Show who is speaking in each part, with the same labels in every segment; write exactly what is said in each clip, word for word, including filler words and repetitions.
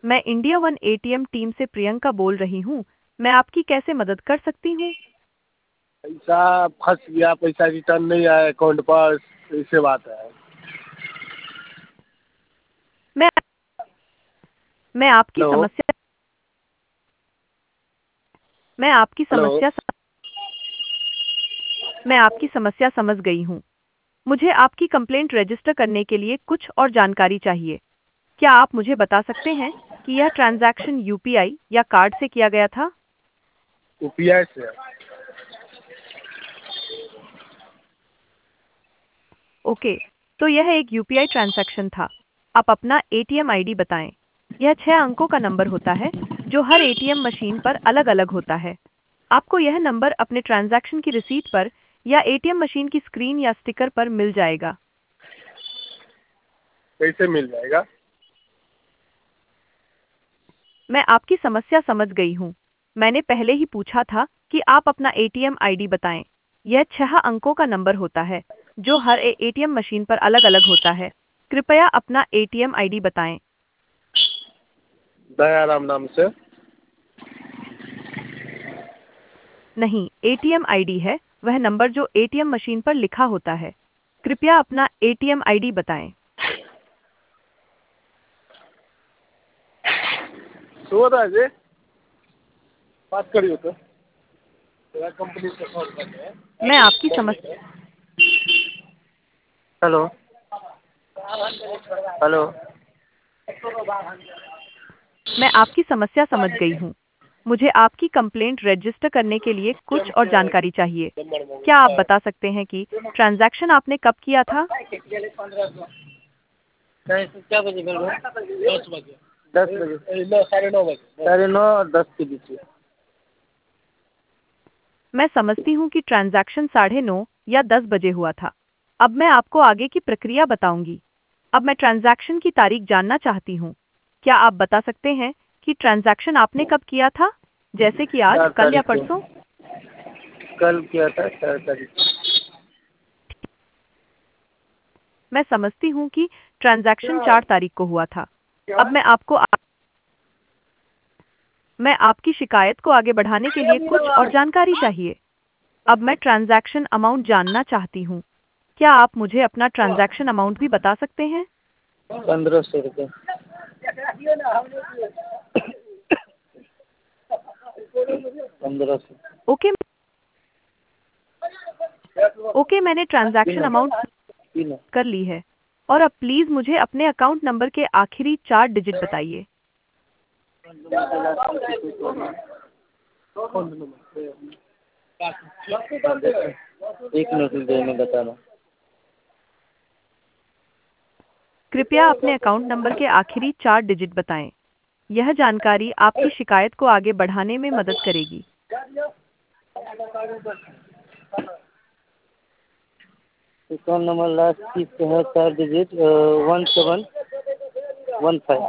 Speaker 1: मैं India one ATM team से प्रियंका बोल रही हूँ। मैं आपकी कैसे मदद कर सकती हूँ?
Speaker 2: पैसा फंस गया, पैसा रिटर्न नहीं आया अकाउंट पर, ऐसे बात है।
Speaker 1: मैं मैं आपकी
Speaker 2: हेलो
Speaker 1: समस्या मैं आपकी
Speaker 2: हेलो
Speaker 1: समस्या मैं आपकी समस्या समझ गई हूँ। मुझे आपकी कंप्लेंट रजिस्टर करने के लिए कुछ और जानकारी चाहिए। क्या आप मुझे बता सकते हैं कि यह ट्रांजैक्शन यूपीआई या कार्ड से किया गया था?
Speaker 2: यूपीआई से।
Speaker 1: ओके, तो यह एक यूपीआई ट्रांजैक्शन था। आप अपना एटीएम आईडी बताएं। यह छह अंकों का नंबर होता है जो हर एटीएम मशीन पर अलग-अलग होता है। आपको यह नंबर अपने ट्रांजैक्शन की रिसीट पर या एटीएम मशीन की स्क्रीन या स्टिकर पर मिल जाएगा।
Speaker 2: कैसे मिल जाएगा?
Speaker 1: मैं आपकी समस्या समझ गई हूँ। मैंने पहले ही पूछा था कि आप अपना एटीएम आईडी बताएं। यह छह अंकों का नंबर होता है जो हर ए- एटीएम मशीन पर अलग-अलग होता है। कृपया अपना एटीएम आईडी बताएं।
Speaker 2: दयाराम नाम से।
Speaker 1: नहीं, एटीएम आईडी है वह नंबर जो एटीएम मशीन पर लिखा होता है। कृपया अपना एटीएम आईडी बताएं।
Speaker 2: सो रहा है जी, बात करिए तो। तेरा कंपनी से कॉल कर रहे हैं।
Speaker 1: मैं आपकी समस्या
Speaker 2: हेलो हेलो
Speaker 1: मैं आपकी समस्या समझ गई हूँ। मुझे आपकी कंप्लेंट रजिस्टर करने के लिए कुछ और जानकारी चाहिए। क्या आप बता सकते हैं कि ट्रांजैक्शन आपने कब किया था?
Speaker 2: क्या बजे मिल रहा है? दस बजे। दस बजे नौ साढ़े नौ बजे साढ़े नौ और दस के बीच में।
Speaker 1: मैं समझती हूँ कि ट्रांजैक्शन साढ़े नौ या दस बजे हुआ था। अब मैं आपको आगे की प्रक्रिया बताऊंगी। अब मैं ट्रांजैक्शन की तारीख जानना चाहती हूँ। क्या आप बता सकते हैं कि ट्रांजैक्शन आपने कब किया था? जैसे कि आज,
Speaker 2: चार
Speaker 1: कल या
Speaker 2: तारीख को।
Speaker 1: परसों?
Speaker 2: कल किया था, चार तारीख को।
Speaker 1: मैं समझती हूँ कि ट्रांजैक्शन चार तारीख को हुआ था। अब मैं आपको आ... मैं आपकी शिकायत को आगे बढ़ाने के लिए कुछ और जानकारी चाहिए। अब मैं ट्रांजैक्शन अमाउंट जानना चाहती हूँ। क्या आप मुझे अपना ट्रांजैक्शन अमाउंट भी बता सकते हैं?
Speaker 2: पंद्रह सौ रुपये। पंद्रह सौ।
Speaker 1: ओके ओके मैंने ट्रांजैक्शन
Speaker 2: तीन
Speaker 1: अमाउंट
Speaker 2: तीन
Speaker 1: कर ली है। और अब प्लीज मुझे अपने अकाउंट नंबर के आखिरी चार डिजिट बताइए।
Speaker 2: एक मिनट रुकिए, मैं बता रहा हूँ।
Speaker 1: कृपया अपने अकाउंट नंबर के आखिरी चार डिजिट बताएं। यह जानकारी आपकी शिकायत को आगे बढ़ाने में मदद करेगी।
Speaker 2: अकाउंट नंबर लास्ट की है चार digit, one seven one five.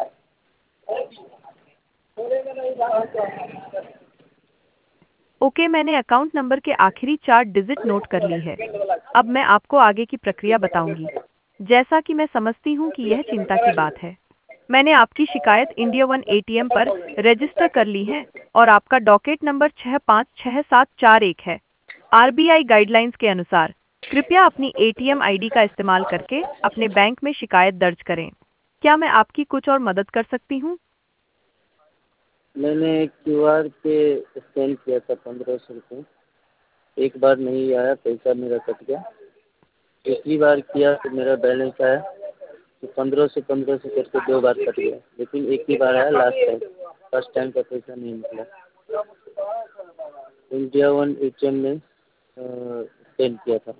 Speaker 1: Okay मैंने अकाउंट नंबर के आखिरी चार डिजिट नोट कर ली है। अब मैं आपको आगे की प्रक्रिया बताऊंगी। जैसा कि मैं समझती हूँ कि यह चिंता की बात है। मैंने आपकी शिकायत इंडिया वन एटीएम पर रजिस्टर कर ली है और आपका डॉकेट नंबर छह पाँच छह सात चार एक है। आरबीआई गाइडलाइंस के अनुसार कृपया अपनी एटीएम आईडी का इस्तेमाल करके अपने बैंक में शिकायत दर्ज करें। क्या मैं आपकी कुछ और मदद कर सकती हूँ?
Speaker 2: मैंने क्यू आर पे स्कैन किया था पंद्रह सौ रुपये। एक बार नहीं आया, पैसा मेरा कट गया। दूसरी बार किया तो मेरा बैलेंस आया, तो पंद्रह सौ पंद्रह सौ करके दो बार कट गया, लेकिन एक ही बार आया लास्ट टाइम। फर्स्ट टाइम का पैसा नहीं निकला। India one A T M में स्कैन किया था।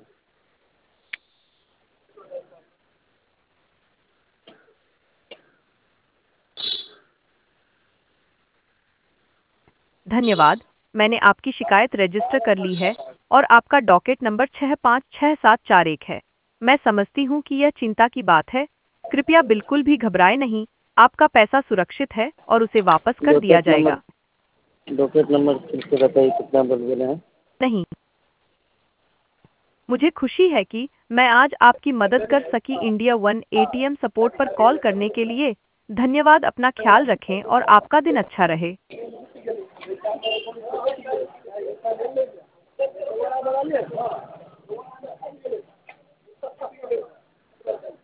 Speaker 1: धन्यवाद। मैंने आपकी शिकायत रजिस्टर कर ली है और आपका डॉकेट नंबर छह पाँच छह सात चार एक है। मैं समझती हूँ कि यह चिंता की बात है। कृपया बिल्कुल भी घबराएं नहीं। आपका पैसा सुरक्षित है और उसे वापस कर दिया
Speaker 2: डॉकेट
Speaker 1: जाएगा।
Speaker 2: नंबर डॉकेट नंबर फिर से बताइए, कितना बोल बोले हैं?
Speaker 1: नहीं, मुझे खुशी है कि मैं आज आपकी मदद कर सकी। इंडिया वन एटीएम सपोर्ट पर कॉल करने के लिए धन्यवाद, अपना ख्याल रखें और आपका दिन अच्छा रहे।